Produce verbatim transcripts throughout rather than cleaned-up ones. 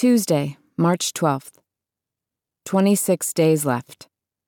Tuesday, March twelfth. twenty-six days left.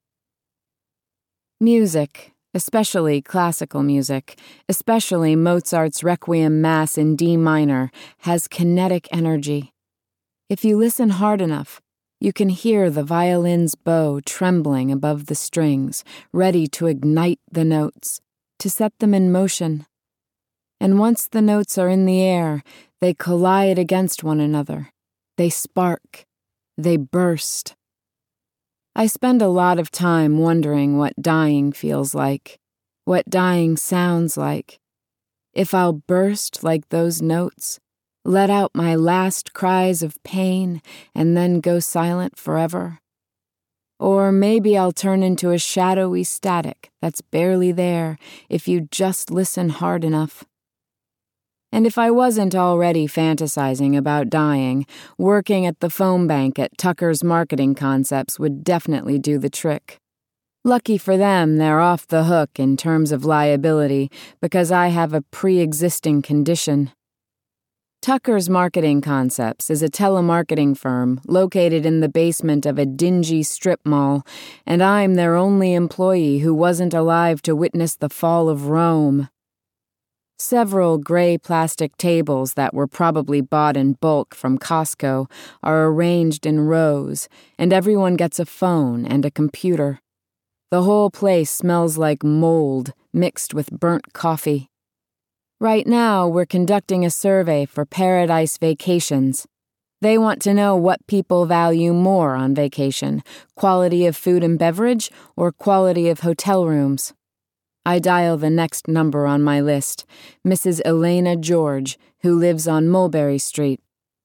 Music, especially classical music, especially Mozart's Requiem Mass in D minor, has kinetic energy. If you listen hard enough, you can hear the violin's bow trembling above the strings, ready to ignite the notes, to set them in motion. And once the notes are in the air, they collide against one another. They spark. They burst. I spend a lot of time wondering what dying feels like, what dying sounds like. If I'll burst like those notes, let out my last cries of pain, and then go silent forever. Or maybe I'll turn into a shadowy static that's barely there if you just listen hard enough. And if I wasn't already fantasizing about dying, working at the phone bank at Tucker's Marketing Concepts would definitely do the trick. Lucky for them, they're off the hook in terms of liability because I have a pre-existing condition. Tucker's Marketing Concepts is a telemarketing firm located in the basement of a dingy strip mall, and I'm their only employee who wasn't alive to witness the fall of Rome. Several gray plastic tables that were probably bought in bulk from Costco are arranged in rows, and everyone gets a phone and a computer. The whole place smells like mold mixed with burnt coffee. Right now, we're conducting a survey for Paradise Vacations. They want to know what people value more on vacation, quality of food and beverage or quality of hotel rooms. I dial the next number on my list, Missus Elena George, who lives on Mulberry Street.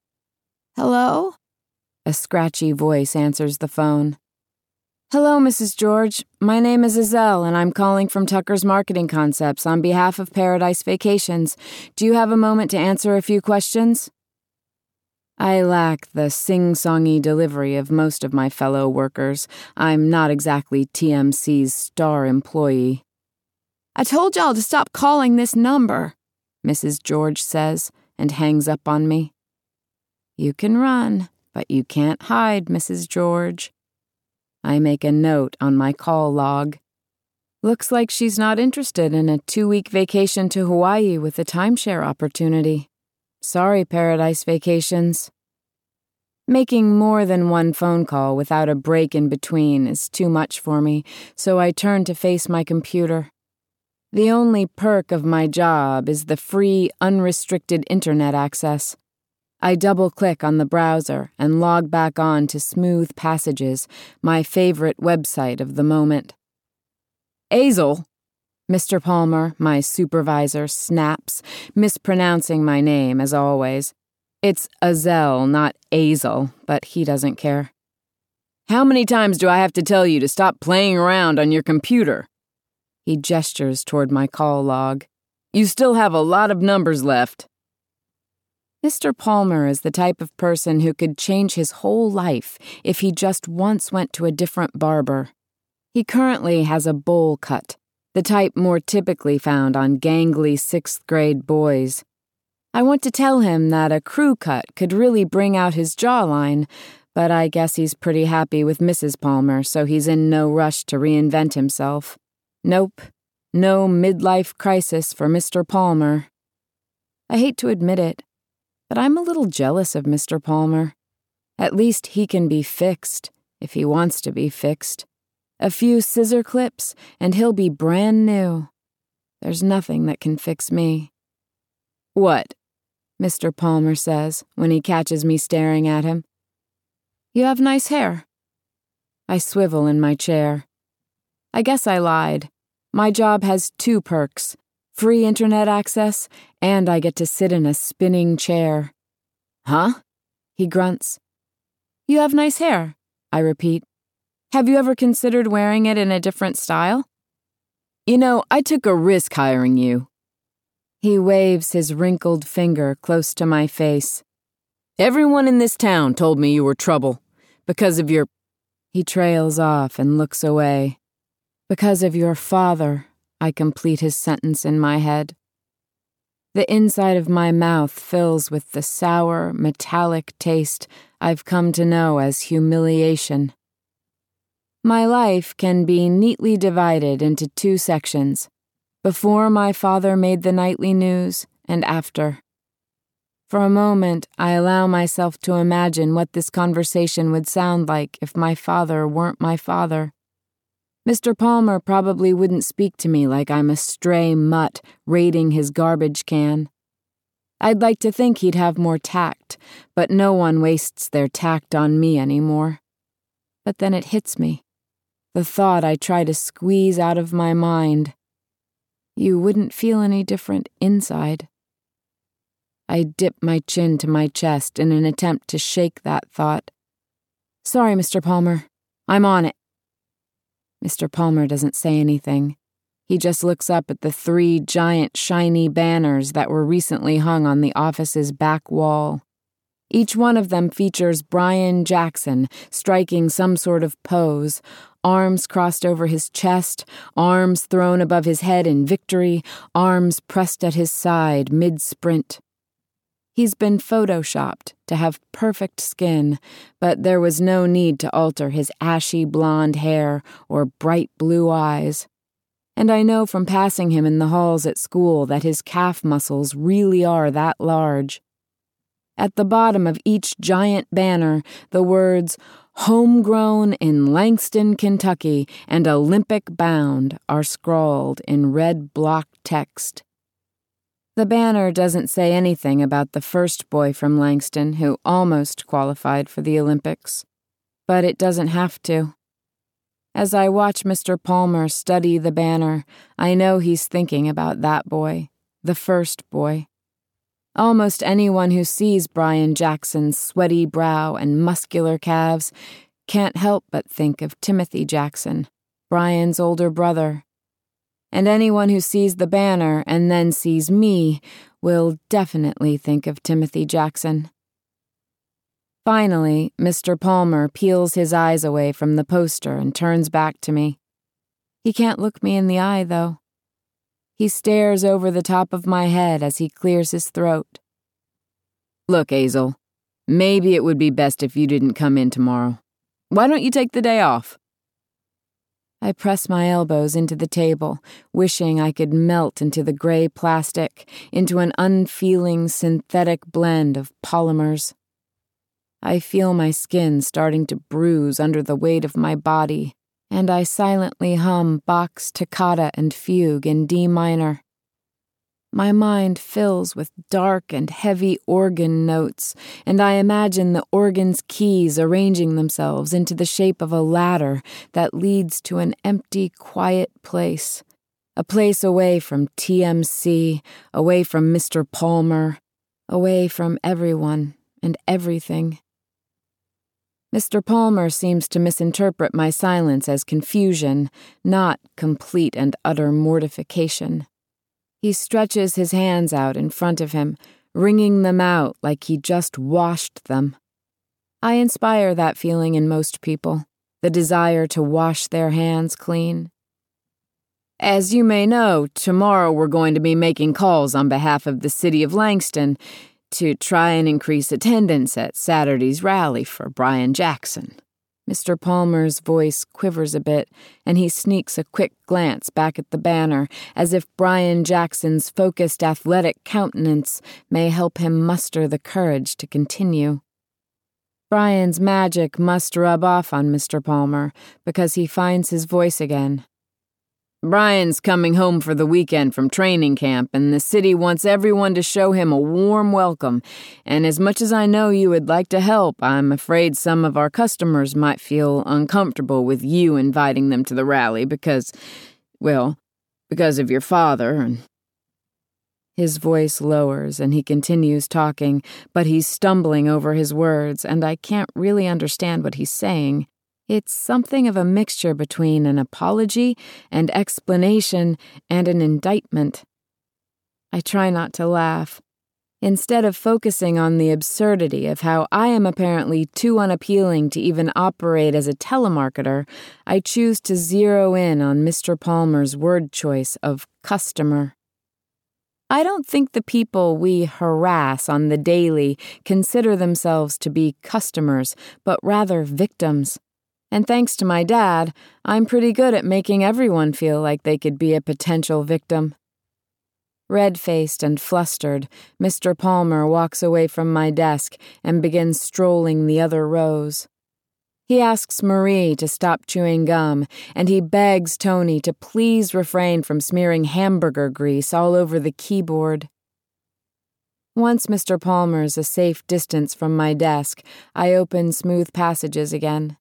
Hello? A scratchy voice answers the phone. Hello, Missus George. My name is Azelle, and I'm calling from Tucker's Marketing Concepts on behalf of Paradise Vacations. Do you have a moment to answer a few questions? I lack the sing-songy delivery of most of my fellow workers. I'm not exactly T M C's star employee. I told y'all to stop calling this number, Missus George says, and hangs up on me. You can run, but you can't hide, Missus George. I make a note on my call log. Looks like she's not interested in a two-week vacation to Hawaii with a timeshare opportunity. Sorry, Paradise Vacations. Making more than one phone call without a break in between is too much for me, so I turn to face my computer. The only perk of my job is the free, unrestricted internet access. I double-click on the browser and log back on to Smooth Passages, my favorite website of the moment. Azel, Mister Palmer, my supervisor, snaps, mispronouncing my name as always. It's Azelle, not Azel, but he doesn't care. How many times do I have to tell you to stop playing around on your computer? He gestures toward my call log. You still have a lot of numbers left. Mister Palmer is the type of person who could change his whole life if he just once went to a different barber. He currently has a bowl cut, the type more typically found on gangly sixth-grade boys. I want to tell him that a crew cut could really bring out his jawline, but I guess he's pretty happy with Missus Palmer, so he's in no rush to reinvent himself. Nope, no midlife crisis for Mister Palmer. I hate to admit it, but I'm a little jealous of Mister Palmer. At least he can be fixed, if he wants to be fixed. A few scissor clips, and he'll be brand new. There's nothing that can fix me. What? Mister Palmer says when he catches me staring at him. You have nice hair. I swivel in my chair. I guess I lied. My job has two perks, free internet access, and I get to sit in a spinning chair. Huh? He grunts. You have nice hair, I repeat. Have you ever considered wearing it in a different style? You know, I took a risk hiring you. He waves his wrinkled finger close to my face. Everyone in this town told me you were trouble, because of your... He trails off and looks away. Because of your father, I complete his sentence in my head. The inside of my mouth fills with the sour, metallic taste I've come to know as humiliation. My life can be neatly divided into two sections, before my father made the nightly news and after. For a moment, I allow myself to imagine what this conversation would sound like if my father weren't my father. Mister Palmer probably wouldn't speak to me like I'm a stray mutt raiding his garbage can. I'd like to think he'd have more tact, but no one wastes their tact on me anymore. But then it hits me, the thought I try to squeeze out of my mind. You wouldn't feel any different inside. I dip my chin to my chest in an attempt to shake that thought. Sorry, Mister Palmer. I'm on it. Mister Palmer doesn't say anything. He just looks up at the three giant shiny banners that were recently hung on the office's back wall. Each one of them features Brian Jackson striking some sort of pose, arms crossed over his chest, arms thrown above his head in victory, arms pressed at his side mid-sprint. He's been photoshopped to have perfect skin, but there was no need to alter his ashy blonde hair or bright blue eyes. And I know from passing him in the halls at school that his calf muscles really are that large. At the bottom of each giant banner, the words, "Homegrown in Langston, Kentucky, and Olympic bound," are scrawled in red block text. The banner doesn't say anything about the first boy from Langston who almost qualified for the Olympics, but it doesn't have to. As I watch Mister Palmer study the banner, I know he's thinking about that boy, the first boy. Almost anyone who sees Brian Jackson's sweaty brow and muscular calves can't help but think of Timothy Jackson, Brian's older brother. And anyone who sees the banner and then sees me will definitely think of Timothy Jackson. Finally, Mister Palmer peels his eyes away from the poster and turns back to me. He can't look me in the eye, though. He stares over the top of my head as he clears his throat. Look, Hazel, maybe it would be best if you didn't come in tomorrow. Why don't you take the day off? I press my elbows into the table, wishing I could melt into the gray plastic, into an unfeeling synthetic blend of polymers. I feel my skin starting to bruise under the weight of my body, and I silently hum Bach's Toccata and Fugue in D minor. My mind fills with dark and heavy organ notes, and I imagine the organ's keys arranging themselves into the shape of a ladder that leads to an empty, quiet place. A place away from T M C, away from Mister Palmer, away from everyone and everything. Mister Palmer seems to misinterpret my silence as confusion, not complete and utter mortification. He stretches his hands out in front of him, wringing them out like he just washed them. I inspire that feeling in most people, the desire to wash their hands clean. As you may know, tomorrow we're going to be making calls on behalf of the city of Langston to try and increase attendance at Saturday's rally for Brian Jackson. Mister Palmer's voice quivers a bit, and he sneaks a quick glance back at the banner, as if Brian Jackson's focused athletic countenance may help him muster the courage to continue. Brian's magic must rub off on Mister Palmer, because he finds his voice again. Brian's coming home for the weekend from training camp, and the city wants everyone to show him a warm welcome. And as much as I know you would like to help, I'm afraid some of our customers might feel uncomfortable with you inviting them to the rally because, well, because of your father. And his voice lowers and he continues talking, but he's stumbling over his words, and I can't really understand what he's saying. It's something of a mixture between an apology and explanation and an indictment. I try not to laugh. Instead of focusing on the absurdity of how I am apparently too unappealing to even operate as a telemarketer, I choose to zero in on Mister Palmer's word choice of customer. I don't think the people we harass on the daily consider themselves to be customers, but rather victims. And thanks to my dad, I'm pretty good at making everyone feel like they could be a potential victim. Red-faced and flustered, Mister Palmer walks away from my desk and begins strolling the other rows. He asks Marie to stop chewing gum, and he begs Tony to please refrain from smearing hamburger grease all over the keyboard. Once Mister Palmer's a safe distance from my desk, I open Smooth Passages again.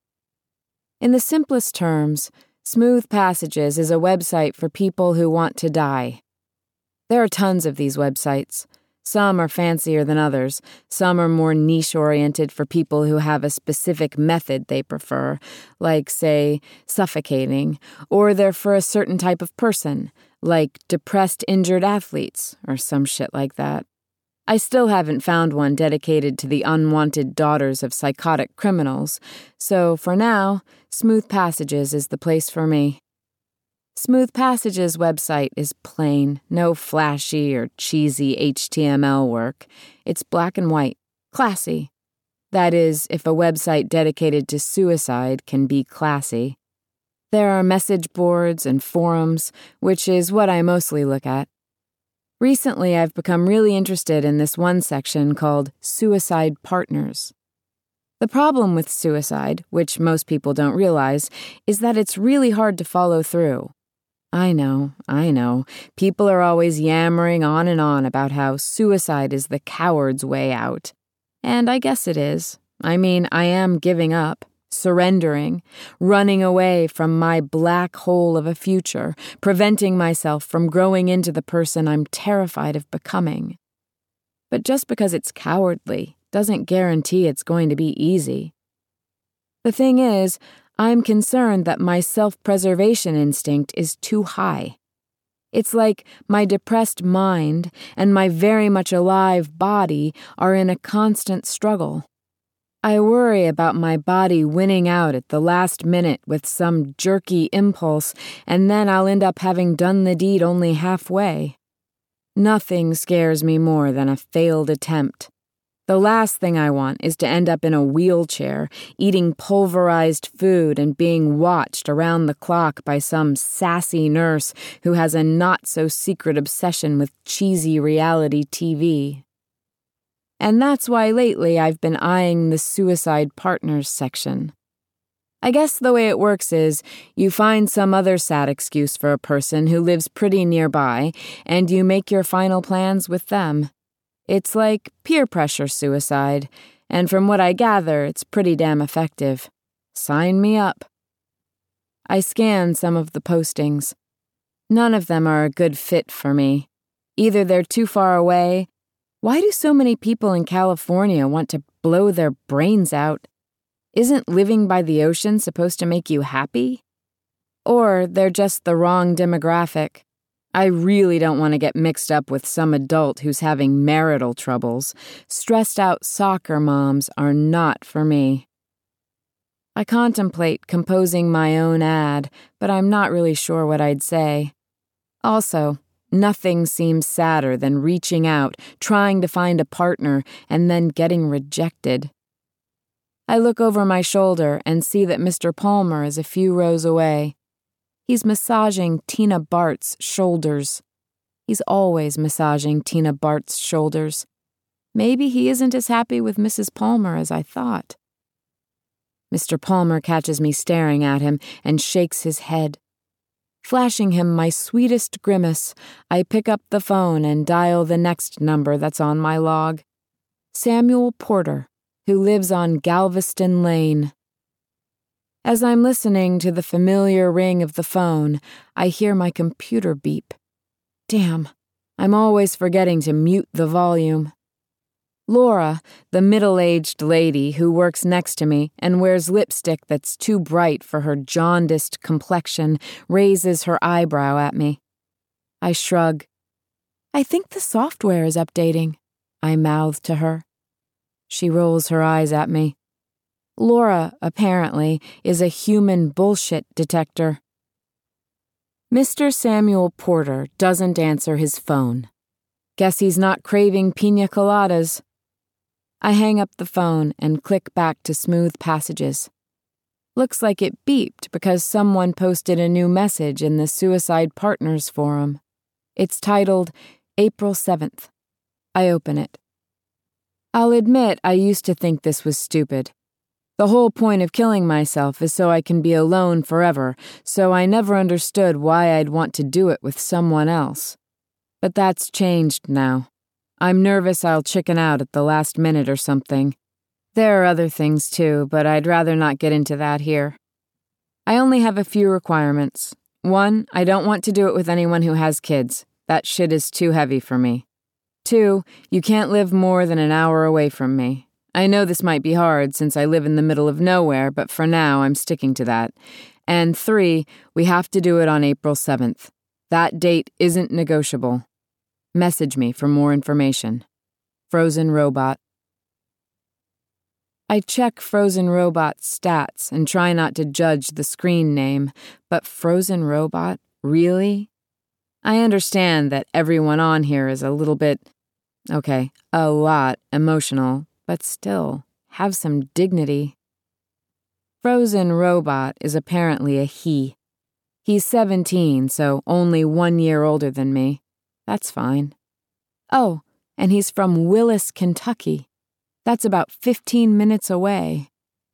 In the simplest terms, Smooth Passages is a website for people who want to die. There are tons of these websites. Some are fancier than others. Some are more niche-oriented for people who have a specific method they prefer, like, say, suffocating, or they're for a certain type of person, like depressed injured athletes, or some shit like that. I still haven't found one dedicated to the unwanted daughters of psychotic criminals, so for now, Smooth Passages is the place for me. Smooth Passages' website is plain, no flashy or cheesy H T M L work. It's black and white, classy. That is, if a website dedicated to suicide can be classy. There are message boards and forums, which is what I mostly look at. Recently, I've become really interested in this one section called Suicide Partners. The problem with suicide, which most people don't realize, is that it's really hard to follow through. I know, I know. People are always yammering on and on about how suicide is the coward's way out. And I guess it is. I mean, I am giving up, surrendering, running away from my black hole of a future, preventing myself from growing into the person I'm terrified of becoming. But just because it's cowardly doesn't guarantee it's going to be easy. The thing is, I'm concerned that my self-preservation instinct is too high. It's like my depressed mind and my very much alive body are in a constant struggle. I worry about my body winning out at the last minute with some jerky impulse, and then I'll end up having done the deed only halfway. Nothing scares me more than a failed attempt. The last thing I want is to end up in a wheelchair, eating pulverized food and being watched around the clock by some sassy nurse who has a not-so-secret obsession with cheesy reality T V. And that's why lately I've been eyeing the Suicide Partners section. I guess the way it works is you find some other sad excuse for a person who lives pretty nearby, and you make your final plans with them. It's like peer pressure suicide, and from what I gather, it's pretty damn effective. Sign me up. I scan some of the postings. None of them are a good fit for me. Either they're too far away. Why do so many people in California want to blow their brains out? Isn't living by the ocean supposed to make you happy? Or they're just the wrong demographic. I really don't want to get mixed up with some adult who's having marital troubles. Stressed-out soccer moms are not for me. I contemplate composing my own ad, but I'm not really sure what I'd say. Also, nothing seems sadder than reaching out, trying to find a partner, and then getting rejected. I look over my shoulder and see that Mister Palmer is a few rows away. He's massaging Tina Bart's shoulders. He's always massaging Tina Bart's shoulders. Maybe he isn't as happy with Missus Palmer as I thought. Mister Palmer catches me staring at him and shakes his head. Flashing him my sweetest grimace, I pick up the phone and dial the next number that's on my log. Samuel Porter, who lives on Galveston Lane. As I'm listening to the familiar ring of the phone, I hear my computer beep. Damn, I'm always forgetting to mute the volume. Laura, the middle-aged lady who works next to me and wears lipstick that's too bright for her jaundiced complexion, raises her eyebrow at me. I shrug. I think the software is updating, I mouth to her. She rolls her eyes at me. Laura, apparently, is a human bullshit detector. Mister Samuel Porter doesn't answer his phone. Guess he's not craving pina coladas. I hang up the phone and click back to Smooth Passages. Looks like it beeped because someone posted a new message in the Suicide Partners forum. It's titled April seventh. I open it. I'll admit I used to think this was stupid. The whole point of killing myself is so I can be alone forever, so I never understood why I'd want to do it with someone else. But that's changed now. I'm nervous I'll chicken out at the last minute or something. There are other things too, but I'd rather not get into that here. I only have a few requirements. One, I don't want to do it with anyone who has kids. That shit is too heavy for me. Two, you can't live more than an hour away from me. I know this might be hard since I live in the middle of nowhere, but for now I'm sticking to that. And three, we have to do it on April seventh. That date isn't negotiable. Message me for more information. Frozen Robot. I check Frozen Robot's stats and try not to judge the screen name, but Frozen Robot? Really? I understand that everyone on here is a little bit, okay, a lot emotional, but still, have some dignity. Frozen Robot is apparently a he. He's seventeen, so only one year older than me. That's fine. Oh, and he's from Willis, Kentucky. That's about fifteen minutes away.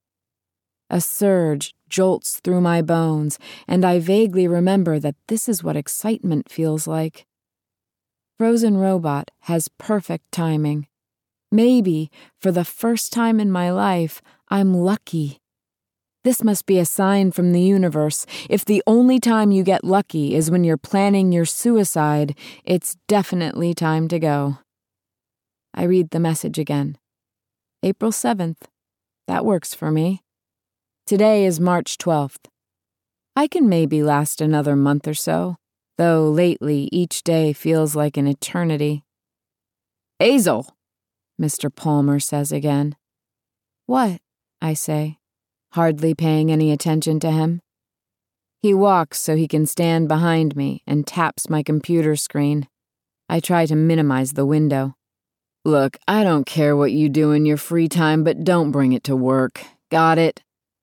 A surge jolts through my bones, and I vaguely remember that this is what excitement feels like. Frozen Robot has perfect timing. Maybe, for the first time in my life, I'm lucky. This must be a sign from the universe. If the only time you get lucky is when you're planning your suicide, it's definitely time to go. I read the message again. April seventh. That works for me. Today is March twelfth. I can maybe last another month or so, though lately each day feels like an eternity. Hazel, Mister Palmer says again. What? I say, hardly paying any attention to him. He walks so he can stand behind me and taps my computer screen. I try to minimize the window. Look, I don't care what you do in your free time, but don't bring it to work. Got it?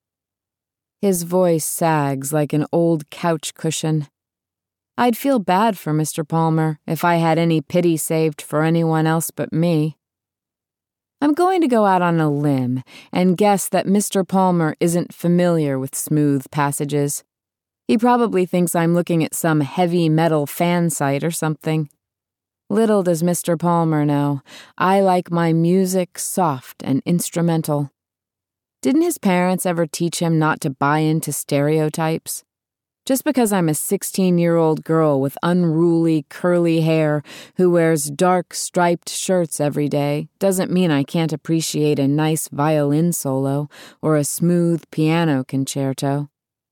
His voice sags like an old couch cushion. I'd feel bad for Mister Palmer if I had any pity saved for anyone else but me. I'm going to go out on a limb and guess that Mister Palmer isn't familiar with Smooth Passages. He probably thinks I'm looking at some heavy metal fan site or something. Little does Mister Palmer know, I like my music soft and instrumental. Didn't his parents ever teach him not to buy into stereotypes? Just because I'm a sixteen-year-old girl with unruly, curly hair who wears dark, striped shirts every day doesn't mean I can't appreciate a nice violin solo or a smooth piano concerto.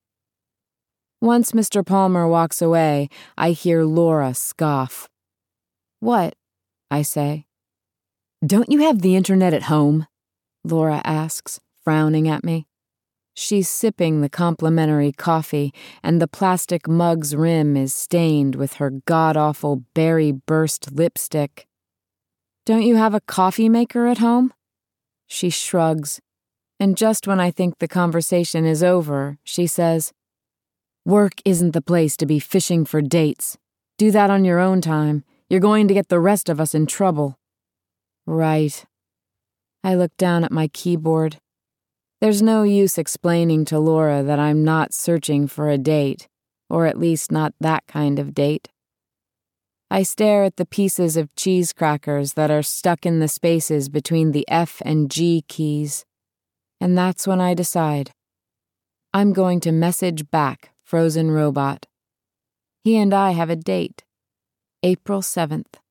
Once Mister Palmer walks away, I hear Laura scoff. What? I say. Don't you have the internet at home? Laura asks, frowning at me. She's sipping the complimentary coffee, and the plastic mug's rim is stained with her god-awful berry-burst lipstick. Don't you have a coffee maker at home? She shrugs, and just when I think the conversation is over, she says, Work isn't the place to be fishing for dates. Do that on your own time. You're going to get the rest of us in trouble. Right. I look down at my keyboard. There's no use explaining to Laura that I'm not searching for a date, or at least not that kind of date. I stare at the pieces of cheese crackers that are stuck in the spaces between the F and G keys, and that's when I decide. I'm going to message back Frozen Robot. He and I have a date. April seventh.